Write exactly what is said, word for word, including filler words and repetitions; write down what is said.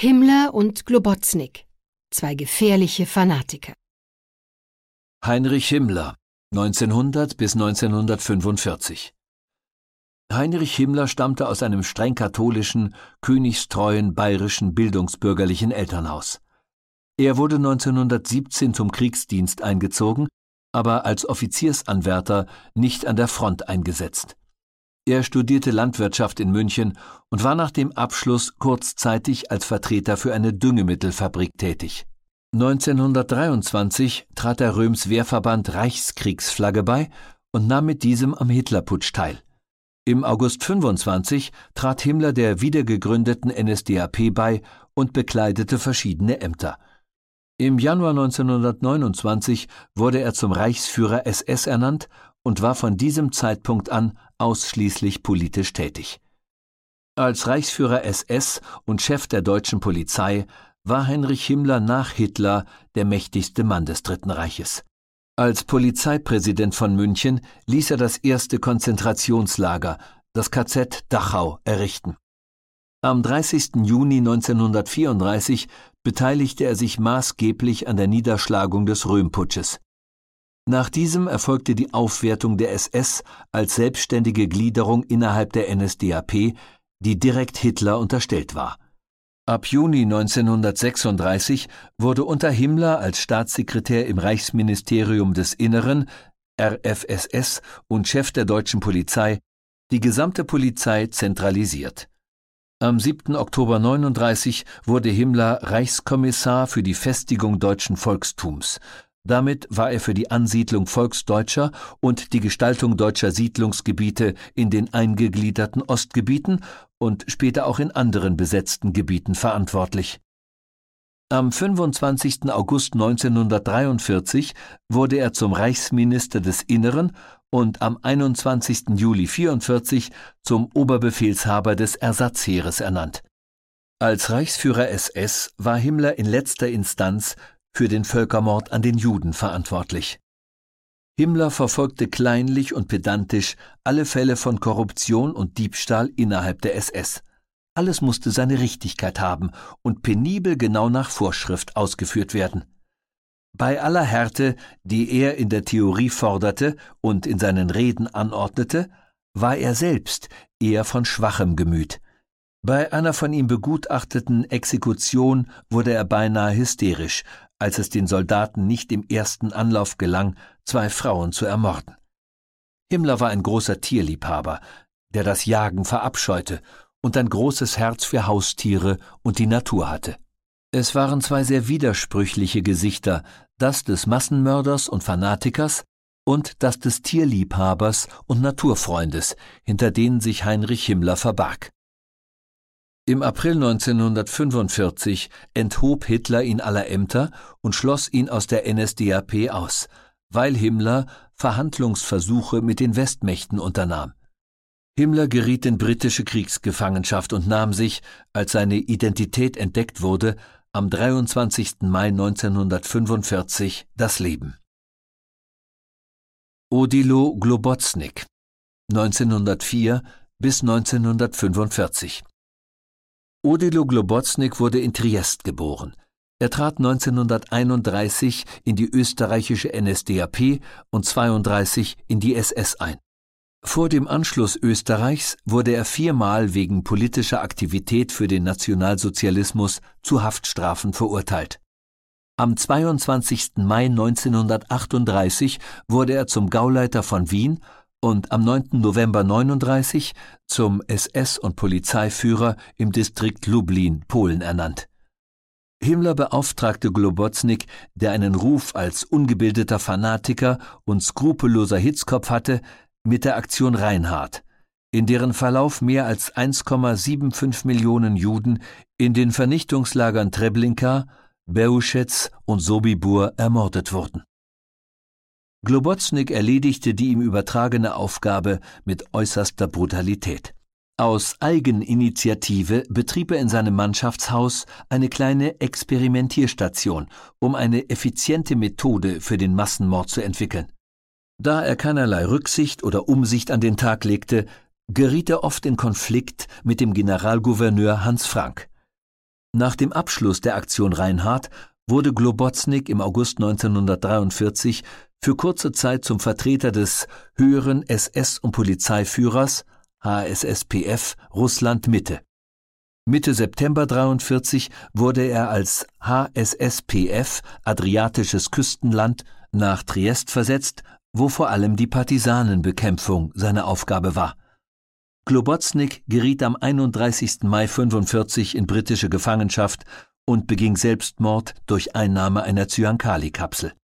Himmler und Globoznyk, zwei gefährliche Fanatiker. Heinrich Himmler, neunzehnhundert bis neunzehnhundertfünfundvierzig. Heinrich Himmler stammte aus einem streng katholischen, königstreuen bayerischen bildungsbürgerlichen Elternhaus. Er wurde neunzehnhundertsiebzehn zum Kriegsdienst eingezogen, aber als Offiziersanwärter nicht an der Front eingesetzt. Er studierte Landwirtschaft in München und war nach dem Abschluss kurzzeitig als Vertreter für eine Düngemittelfabrik tätig. neunzehnhundertdreiundzwanzig trat er Röms Wehrverband Reichskriegsflagge bei und nahm mit diesem am Hitlerputsch teil. Im August fünfundzwanzig trat Himmler der wiedergegründeten N S D A P bei und bekleidete verschiedene Ämter. Im Januar neunzehnhundertneunundzwanzig wurde er zum Reichsführer S S ernannt und war von diesem Zeitpunkt an ausschließlich politisch tätig. Als Reichsführer S S und Chef der deutschen Polizei war Heinrich Himmler nach Hitler der mächtigste Mann des Dritten Reiches. Als Polizeipräsident von München ließ er das erste Konzentrationslager, das K Z Dachau, errichten. Am dreißigsten Juni neunzehnhundertvierunddreißig beteiligte er sich maßgeblich an der Niederschlagung des Röhm-Putsches. Nach diesem erfolgte die Aufwertung der S S als selbstständige Gliederung innerhalb der N S D A P, die direkt Hitler unterstellt war. Ab Juni neunzehnhundertsechsunddreißig wurde unter Himmler als Staatssekretär im Reichsministerium des Inneren, R F S S, und Chef der deutschen Polizei die gesamte Polizei zentralisiert. Am siebten Oktober neununddreißig wurde Himmler Reichskommissar für die Festigung deutschen Volkstums. Damit war er für die Ansiedlung Volksdeutscher und die Gestaltung deutscher Siedlungsgebiete in den eingegliederten Ostgebieten und später auch in anderen besetzten Gebieten verantwortlich. Am fünfundzwanzigsten August neunzehnhundertdreiundvierzig wurde er zum Reichsminister des Inneren und am einundzwanzigsten Juli neunzehnhundertvierundvierzig zum Oberbefehlshaber des Ersatzheeres ernannt. Als Reichsführer S S war Himmler in letzter Instanz für den Völkermord an den Juden verantwortlich. Himmler verfolgte kleinlich und pedantisch alle Fälle von Korruption und Diebstahl innerhalb der S S. Alles musste seine Richtigkeit haben und penibel genau nach Vorschrift ausgeführt werden. Bei aller Härte, die er in der Theorie forderte und in seinen Reden anordnete, war er selbst eher von schwachem Gemüt. Bei einer von ihm begutachteten Exekution wurde er beinahe hysterisch, als es den Soldaten nicht im ersten Anlauf gelang, zwei Frauen zu ermorden. Himmler war ein großer Tierliebhaber, der das Jagen verabscheute und ein großes Herz für Haustiere und die Natur hatte. Es waren zwei sehr widersprüchliche Gesichter, das des Massenmörders und Fanatikers und das des Tierliebhabers und Naturfreundes, hinter denen sich Heinrich Himmler verbarg. Im April neunzehnhundertfünfundvierzig enthob Hitler ihn aller Ämter und schloss ihn aus der N S D A P aus, weil Himmler Verhandlungsversuche mit den Westmächten unternahm. Himmler geriet in britische Kriegsgefangenschaft und nahm sich, als seine Identität entdeckt wurde, am dreiundzwanzigsten Mai neunzehnhundertfünfundvierzig das Leben. Odilo Globoznyk, neunzehnhundertvier bis neunzehnhundertfünfundvierzig. Odilo Globoznyk wurde in Triest geboren. Er trat neunzehnhunderteinunddreißig in die österreichische N S D A P und zweiunddreißig in die S S ein. Vor dem Anschluss Österreichs wurde er viermal wegen politischer Aktivität für den Nationalsozialismus zu Haftstrafen verurteilt. Am zweiundzwanzigsten Mai neunzehnhundertachtunddreißig wurde er zum Gauleiter von Wien und am neunten November neununddreißig zum S S- und Polizeiführer im Distrikt Lublin, Polen, ernannt. Himmler beauftragte Globoznyk, der einen Ruf als ungebildeter Fanatiker und skrupelloser Hitzkopf hatte, mit der Aktion Reinhard, in deren Verlauf mehr als eins Komma fünfundsiebzig Millionen Juden in den Vernichtungslagern Treblinka, Bełżec und Sobibór ermordet wurden. Globoznyk erledigte die ihm übertragene Aufgabe mit äußerster Brutalität. Aus Eigeninitiative betrieb er in seinem Mannschaftshaus eine kleine Experimentierstation, um eine effiziente Methode für den Massenmord zu entwickeln. Da er keinerlei Rücksicht oder Umsicht an den Tag legte, geriet er oft in Konflikt mit dem Generalgouverneur Hans Frank. Nach dem Abschluss der Aktion Reinhardt wurde Globoznyk im August neunzehnhundertdreiundvierzig für kurze Zeit zum Vertreter des höheren S S- und Polizeiführers H S S P F Russland Mitte. Mitte September dreiundvierzig wurde er als H S S P F Adriatisches Küstenland nach Triest versetzt, wo vor allem die Partisanenbekämpfung seine Aufgabe war. Globoznyk geriet am einunddreißigsten Mai fünfundvierzig in britische Gefangenschaft und beging Selbstmord durch Einnahme einer Zyankali-Kapsel.